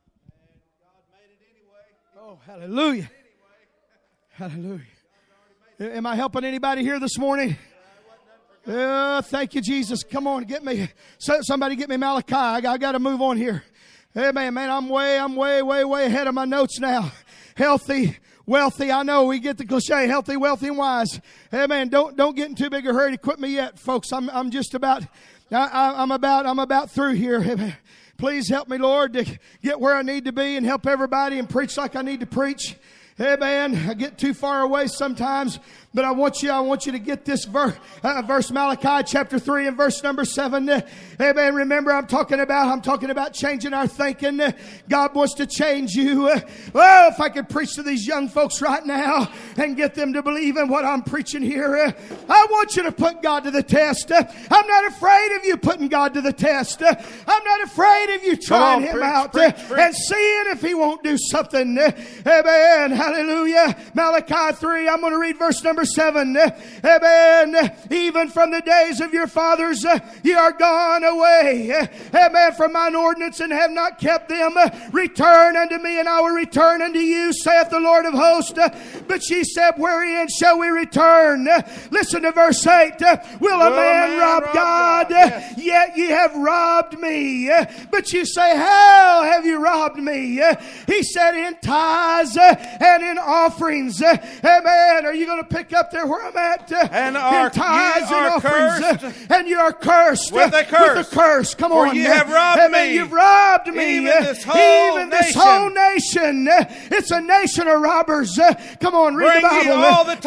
Oh, hallelujah. Hallelujah. Am I helping anybody here this morning? Thank you, Jesus. Come on, get me. Somebody get me Malachi. I got to move on here. Hey, man, I'm way ahead of my notes now. Healthy, wealthy. I know we get the cliche, healthy, wealthy, and wise. Hey, man, don't get in too big a hurry to quit me yet, folks. I'm just about... I'm about through here. Please help me, Lord, to get where I need to be and help everybody and preach like I need to preach. Amen. I get too far away sometimes, but I want you to get this verse, Malachi chapter 3 and verse number 7. Amen. Remember, I'm talking about changing our thinking. God wants to change you. Well, if I could preach to these young folks right now and get them to believe in what I'm preaching here, I want you to put God to the test. I'm not afraid of you putting God to the test. I'm not afraid of you trying Him out and seeing if He won't do something. Amen. Hallelujah. Malachi 3, I'm going to read verse number 7. Amen. Even from the days of your fathers, ye are gone away. Amen. From mine ordinance and have not kept them. Return unto me and I will return unto you, saith the Lord of hosts. But ye said, wherein shall we return? Listen to verse 8. Will a man rob God? Yes. Yet ye have robbed me. But you say, how have you robbed me? He said, in tithes and in offerings. Amen. Are you going to pick up there where I'm at? And in tithes and offerings. Cursed. And you are cursed. With a curse. With a curse. Come on. For you have robbed Amen. me. You've robbed me. Even this whole nation. It's a nation of robbers. Come on, read Bring the Bible. Ye all the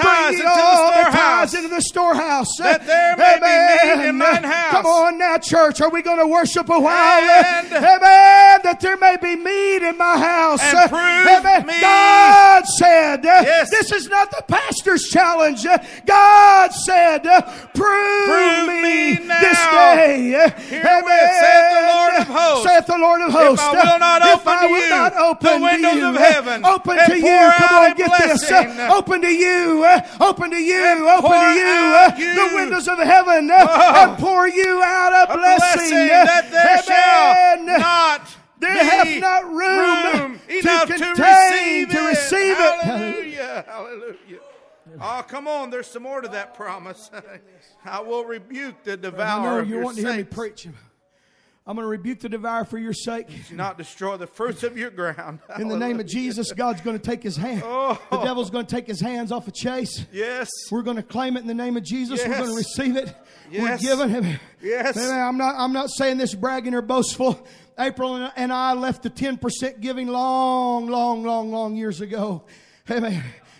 tithes into the storehouse. That there may be meat in mine house. Come on now, church. Are we going to worship a while? And amen. That there may be meat in my house. And prove amen. me. God said, yes. This is not the pastor's challenge. God said, prove me now. this day. Herewith saith the Lord of hosts. Saith the Lord of hosts. If I will not open the windows of heaven. Open and to pour you. Come out on, a get blessing. this. Open to you. Open to you. And Open pour to you. out you. The windows of heaven. And pour you out a blessing. That there amen. shall not there have not room enough to receive it. Hallelujah. Hallelujah. Oh, come on. There's some more to that promise. I will rebuke the devourer of you your want to hear me saints. preach. I'm going to rebuke the devourer for your sake. Do not destroy the fruits of your ground. In the name of Jesus, God's going to take His hand. Oh. The devil's going to take his hands off of Chase. Yes. We're going to claim it in the name of Jesus. Yes. We're going to receive it. Yes. We're giving Him. Yes. I'm not saying this bragging or boastful. April and I left the 10% giving long years ago. Amen.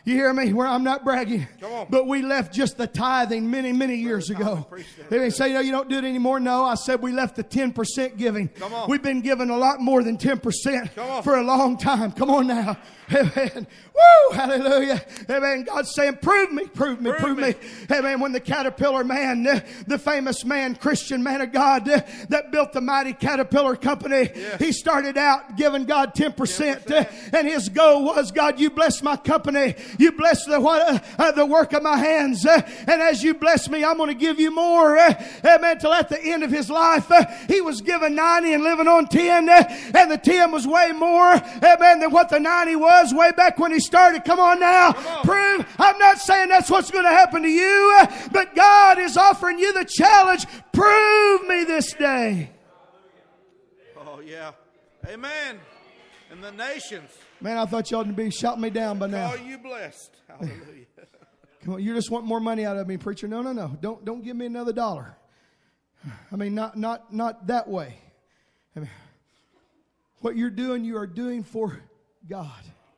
You hear me? Where I'm not bragging. Come on. But we left just the tithing many, many years ago. They say, you don't do it anymore. No, I said we left the 10% giving. Come on. We've been giving a lot more than 10% Come on. for a long time. Come on now. Amen. Woo! Hallelujah. Amen. God's saying, prove me. Prove me. Amen. When the Caterpillar man, the famous man, Christian man of God, that built the mighty Caterpillar company, Yes. he started out giving God 10%. And his goal was, God, you bless my company. You bless the work of my hands. And as you bless me, I'm going to give you more. Amen. Till at the end of his life, he was given 90 and living on 10. And the 10 was way more, amen, than what the 90 was way back when he started. Come on now. Prove. I'm not saying that's what's going to happen to you, but God is offering you the challenge. Prove me this day. Oh, yeah. Amen. And the nations Man, I thought y'all would be shouting me down by now. call you blessed. Hallelujah. Come on, you just want more money out of me, preacher. No. Don't give me another dollar. I mean, not that way. I mean, what you're doing, you are doing for God.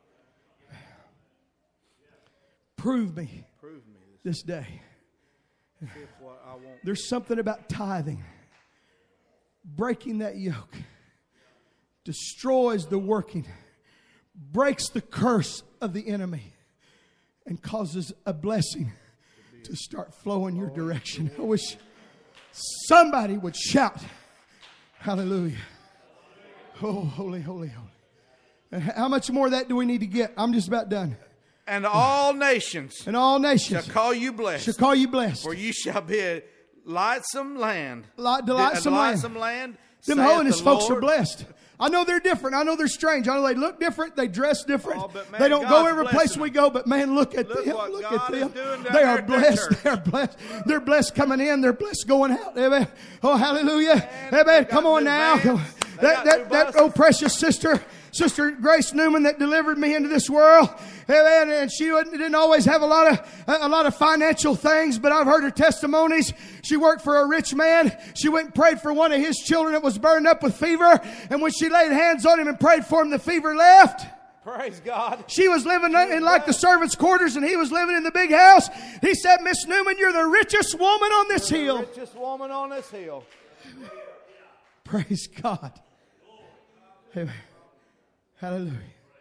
Prove me this day. If what I want. There's something about tithing. Breaking that yoke. Destroys the working. Breaks the curse of the enemy. And causes a blessing to start flowing your direction. I wish somebody would shout. Hallelujah. Oh, holy, holy, holy. And how much more of that do we need to get? I'm just about done. And all nations And all nations shall call you blessed. shall call you blessed. For you shall be a lightsome land. Delightsome land. Them saith holiness the folks are Lord. blessed. I know they're different. I know they're strange. I know they look different. They dress different. Oh, but man, they don't go God's every place blessing we them. go. But man, look at Look them. what Look God at is them. doing down They there are at their blessed. church. They are blessed. They're blessed coming in. They're blessed going out. Amen. Oh, hallelujah. Man, Amen. they got Come on new now. vans. They got new That buses. oh precious Sister Grace Newman that delivered me into this world. Amen. And she didn't always have a lot of financial things, but I've heard her testimonies. She worked for a rich man. She went and prayed for one of his children that was burned up with fever. And when she laid hands on him and prayed for him, the fever left. Praise God. She was living in like the servants' quarters and he was living in the big house. He said, Miss Newman, you're the richest woman on this hill. The richest woman on this hill. Praise God. Amen. Hallelujah.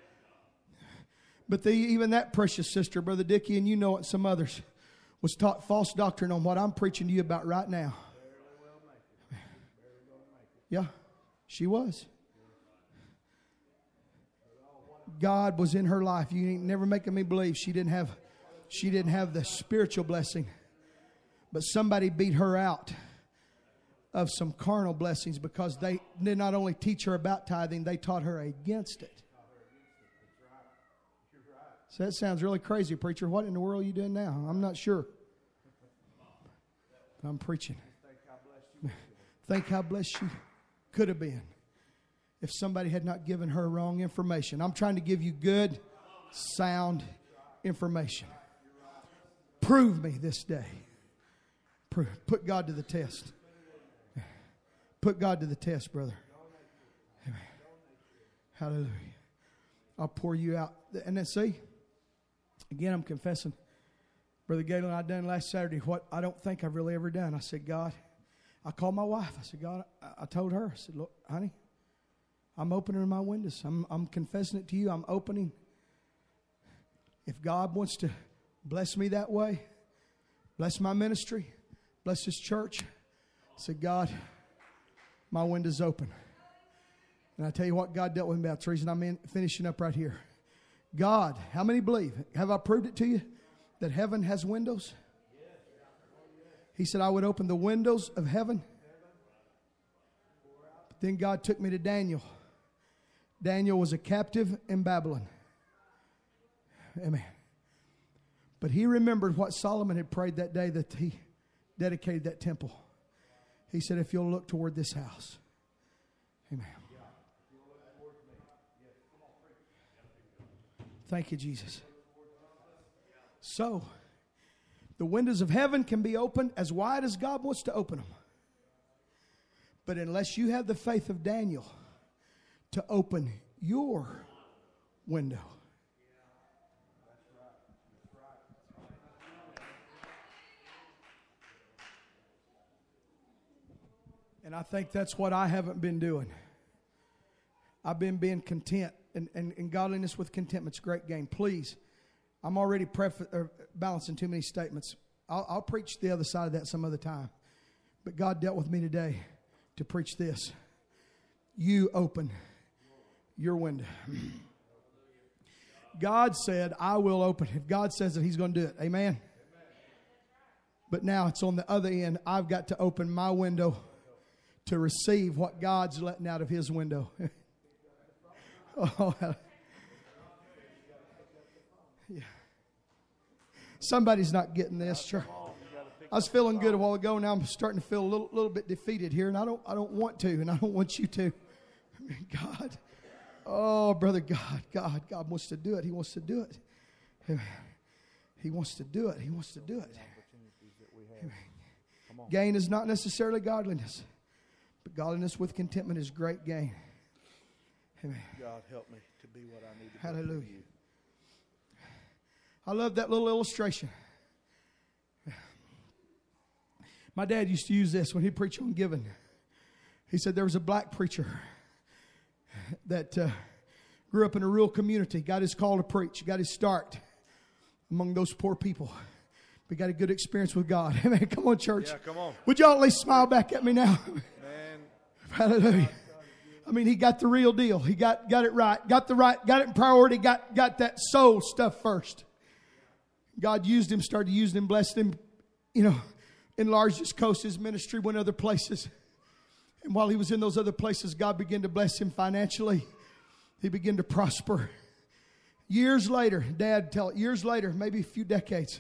But even that precious sister, Brother Dickie, and you know it, some others, was taught false doctrine on what I'm preaching to you about right now. Yeah, she was. God was in her life. You ain't never making me believe she didn't have the spiritual blessing. But somebody beat her out of some carnal blessings because they did not only teach her about tithing, they taught her against it. So that sounds really crazy, preacher. What in the world are you doing now? I'm not sure. I'm preaching. Think how blessed you could have been if somebody had not given her wrong information. I'm trying to give you good, sound information. Prove me this day. Put God to the test. Put God to the test, brother. Amen. Hallelujah. I'll pour you out. And then see, again, I'm confessing, Brother Galen, I done last Saturday what I don't think I've really ever done. I said, God, I called my wife. I said, God, I told her, I said, look, honey, I'm opening my windows. I'm confessing it to you. I'm opening. If God wants to bless me that way, bless my ministry, bless His church, I said, God, my window's open. And I tell you what God dealt with me about. That's the reason I'm finishing up right here. God, how many believe? Have I proved it to you that heaven has windows? He said I would open the windows of heaven. But then God took me to Daniel. Daniel was a captive in Babylon. Amen. But he remembered what Solomon had prayed that day that he dedicated that temple. He said, if you'll look toward this house. Amen. Thank you, Jesus. So, the windows of heaven can be opened as wide as God wants to open them. But unless you have the faith of Daniel to open your window, And I think that's what I haven't been doing. I've been being content. And godliness with contentment's a great game. Please, I'm already balancing too many statements. I'll preach the other side of that some other time. But God dealt with me today to preach this. You open your window. God said, I will open. If God says it, He's going to do it. Amen? But now it's on the other end. I've got to open my window to receive what God's letting out of His window. Oh, yeah. Somebody's not getting this, church. I was feeling good a while ago. Now I'm starting to feel a little bit defeated here, and I don't want to, and I don't want you to. God, oh brother, God wants to do it. He wants to do it. He wants to do it. He wants to do it. Gain is not necessarily godliness, but godliness with contentment is great gain. Amen. God help me to be what I need to be. Hallelujah. I love that little illustration. My dad used to use this when he preached on giving. He said there was a black preacher that grew up in a rural community, got his call to preach, got his start among those poor people. But got a good experience with God. Amen. Come on, church. Yeah, come on. Would y'all at least smile back at me now? Man. Hallelujah. I mean, he got the real deal. He got it right. Got it in priority. Got that soul stuff first. God used him, started using him, blessed him, enlarged his coast, his ministry, went other places. And while he was in those other places, God began to bless him financially. He began to prosper. Years later, years later, maybe a few decades.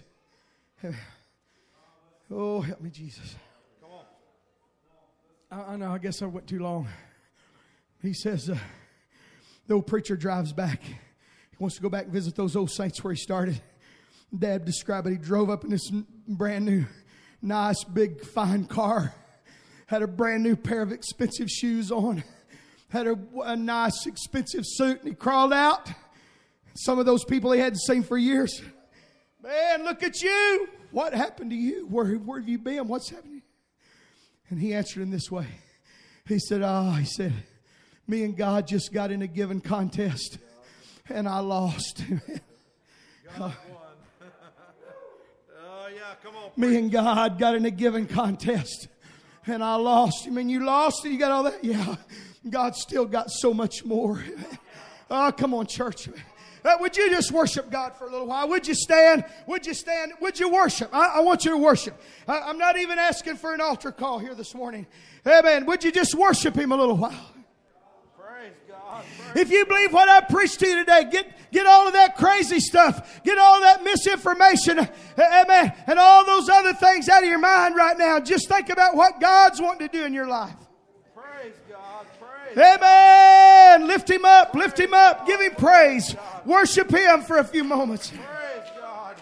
Oh, help me, Jesus. Come on. I know, I guess I went too long. He says, the old preacher drives back. He wants to go back and visit those old saints where he started. Dad described it. He drove up in this brand new, nice, big, fine car. Had a brand new pair of expensive shoes on. Had a nice, expensive suit. And he crawled out. Some of those people he hadn't seen for years. Man, look at you. What happened to you? Where have you been? What's happening? And he answered in this way. He said, me and God just got in a giving contest. And I lost. God won. Oh, yeah, come on. Me and God got in a giving contest. And I lost. You mean you lost and you got all that? Yeah. God still got so much more. Oh, come on, church. Would you just worship God for a little while? Would you stand? Would you stand? Would you worship? I want you to worship. I'm not even asking for an altar call here this morning. Amen. Would you just worship Him a little while? Praise God. If you believe what I preached to you today, get all of that crazy stuff. Get all of that misinformation. Amen. And all those other things out of your mind right now. Just think about what God's wanting to do in your life. Praise God. Praise Amen. Lift Him up. Lift Him up. Give Him praise. Worship Him for a few moments. Praise God.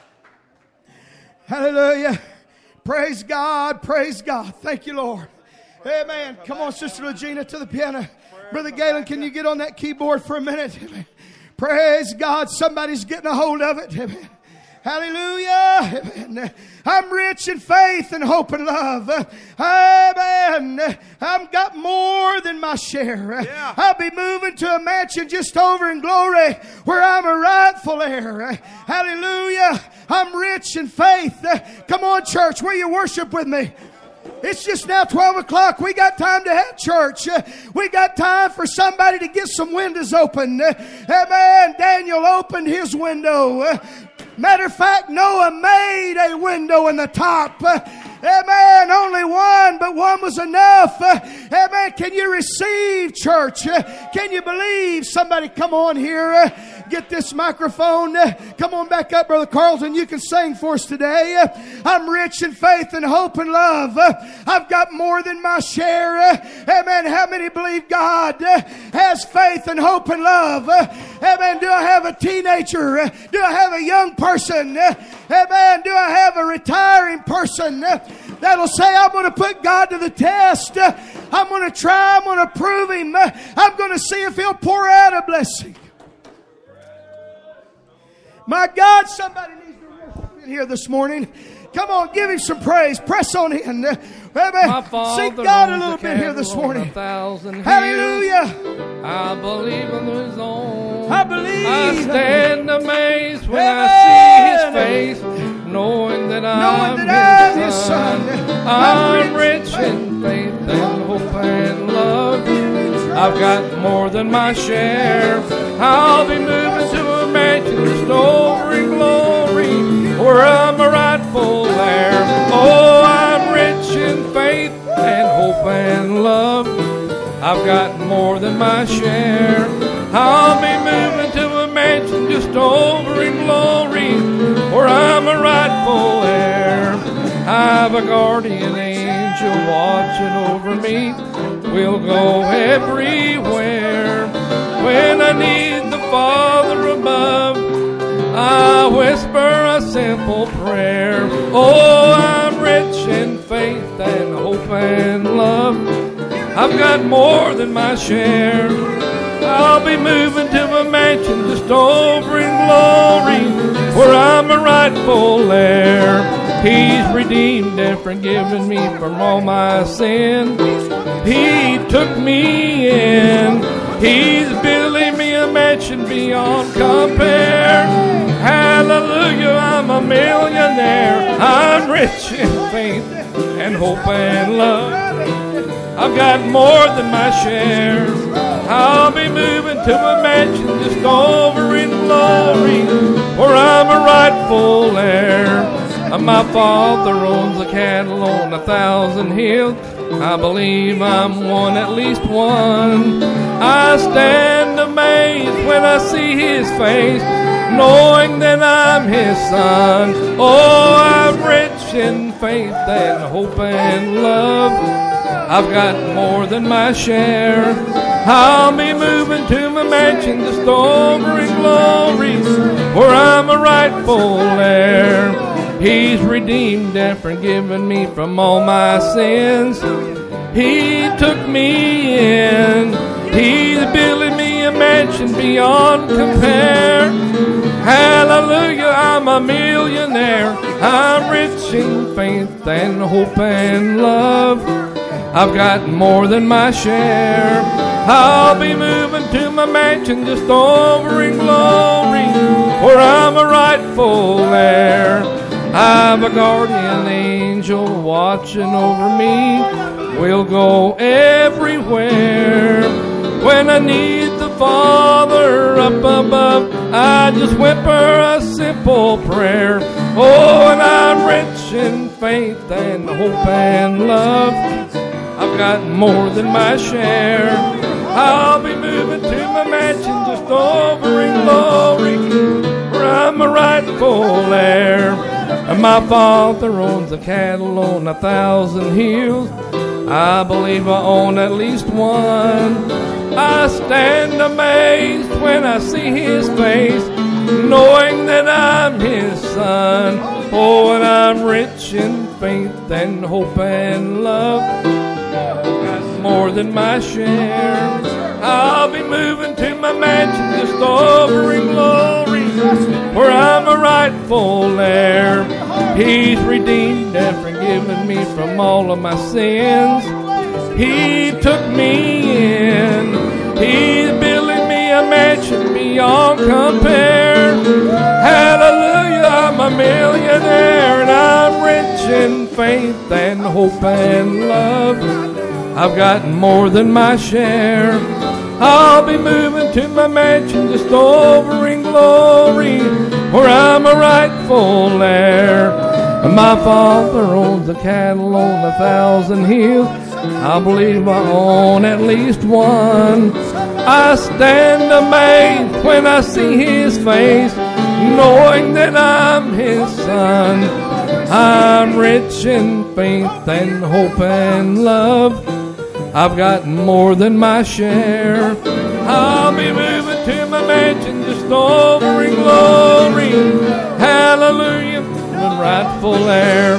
Hallelujah. Praise God. Praise God. Thank you, Lord. Amen. Come on, Sister Regina, to the piano. Brother Galen, can you get on that keyboard for a minute? Amen. Praise God. Somebody's getting a hold of it. Amen. Hallelujah. Amen. I'm rich in faith and hope and love. Amen. I've got more than my share. Yeah. I'll be moving to a mansion just over in glory where I'm a rightful heir. Hallelujah. I'm rich in faith. Come on, church. Will you worship with me? It's just now 12 o'clock. We got time to have church. We got time for somebody to get some windows open. Amen. Daniel opened his window. Matter of fact, Noah made a window in the top. Amen. Only one, but one was enough. Amen. Can you receive, church? Can you believe? Somebody come on here. Get this microphone. Come on back up, Brother Carlton. You can sing for us today. I'm rich in faith and hope and love. I've got more than my share. Amen. How many believe God has faith and hope and love? Amen. Do I have a teenager? Do I have a young person? Amen. Do I have a retiring person that'll say, I'm going to put God to the test. I'm going to try. I'm going to prove Him. I'm going to see if He'll pour out a blessing. My God, somebody needs to worship Here this morning. Come on, give him some praise. Press on in. Seek God a little bit here this morning. Hallelujah. I believe in His own. I believe. I stand amazed when I see His face, knowing that I'm His son. I'm rich in faith and hope and love. I've got more than my share. I'll be moving to a mansion just over in glory, where I'm a rightful heir. Oh, I'm rich in faith and hope and love. I've got more than my share. I'll be moving to a mansion just over in glory, where I'm a rightful heir. I've a guardian angel watching over me. We'll go everywhere. When I need the Father above, I whisper a simple prayer. Oh, I'm rich in faith and hope and love. I've got more than my share. I'll be moving to a mansion just over in glory, where I'm a rightful heir. He's redeemed and forgiven me from all my sin. He took me in. He's building me a mansion beyond compare. Hallelujah, I'm a millionaire. I'm rich in faith and hope and love. I've got more than my share. I'll be moving to a mansion just over in glory, where I'm a rightful heir. My Father owns a cattle on 1,000 hills. I believe I'm one, at least one. I stand amazed when I see His face, knowing that I'm His son. Oh, I'm rich in faith and hope and love. I've got more than my share. I'll be moving to my mansion just over in glory, where I'm a rightful heir. He's redeemed and forgiven me from all my sins. He took me in. He's building me a mansion beyond compare. Hallelujah, I'm a millionaire. I'm rich in faith and hope and love. I've got more than my share. I'll be moving to my mansion just over in glory, where I'm a rightful heir. I've a guardian angel watching over me. We'll go everywhere. When I need the Father up above, I just whisper a simple prayer. Oh, and I'm rich in faith and hope and love. I've got more than my share. I'll be moving to my mansion just over in glory, where I'm a rightful heir. And my Father owns a cattle on 1,000 hills. I believe I own at least one. I stand amazed when I see His face, knowing that I'm His son. Oh, and I'm rich in faith and hope and love. Got more than my share. I'll be moving to my mansion just over in glory, where I'm a rightful heir. He's redeemed and forgiven me from all of my sins. He took me in. He's building me a mansion beyond compare. Hallelujah, I'm a millionaire, and I'm rich in faith and hope and love. I've got more than my share. I'll be moving to my mansion just over in glory, where I'm a rightful heir. My Father owns the cattle on 1,000 hills. I believe I own at least one. I stand amazed when I see His face, knowing that I'm His son. I'm rich in faith and hope and love. I've got more than my share. I'll be moving to my mansion just over in glory. Hallelujah, the rightful heir.